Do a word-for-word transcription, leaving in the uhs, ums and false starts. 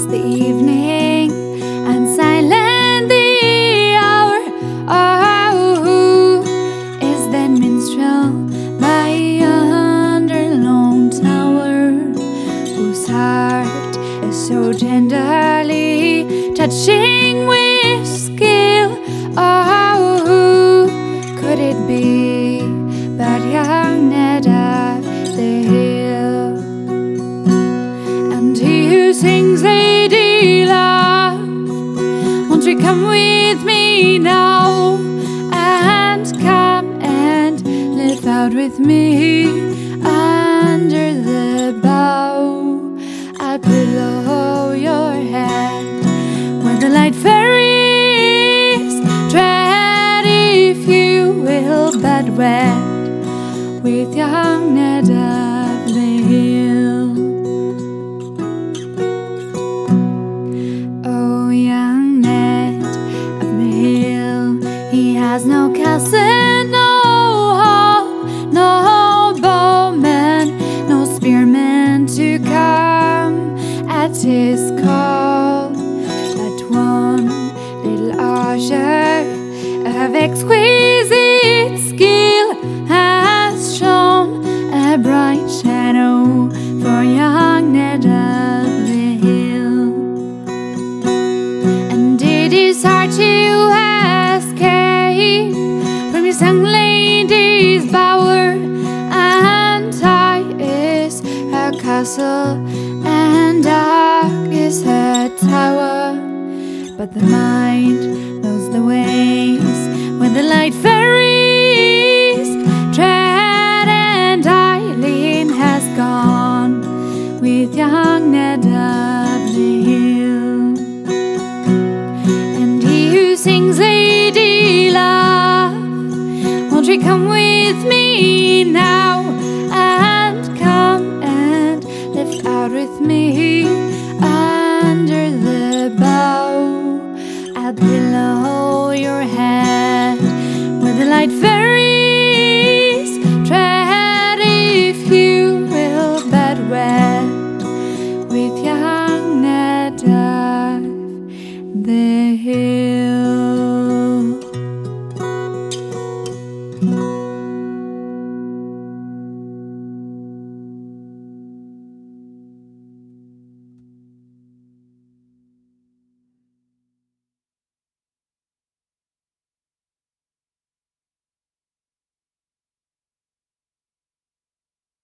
Past the evening and silent the hour. Oh, is that minstrel by yonder lone tower, whose heart is so tenderly touching with skill? Oh, could it be but young Ned of the hill? And he who sings Lady Love, won't you come with me now, and come and live out with me under the bough, out below your head, where the light fairies tread, if you will but wed with young Ned of the hill. Oh, young Ned of the hill, he has no castle, no hall, no bowman, no spearman to come at his call, but one little archer of exquisite skill has shown a bright shadow for young Ned of the hill. And it is hard to escape from his young lady's bower, and high is her castle, and dark is her tower, but the mind knows the ways where the light fairies tread, and Eileen has gone with young Ned of the hill. And he who sings Lady Love, won't you come with me now, and come and live out with me under the bough, out below your head, where the light fairies tread, if you will but wed with young Ned.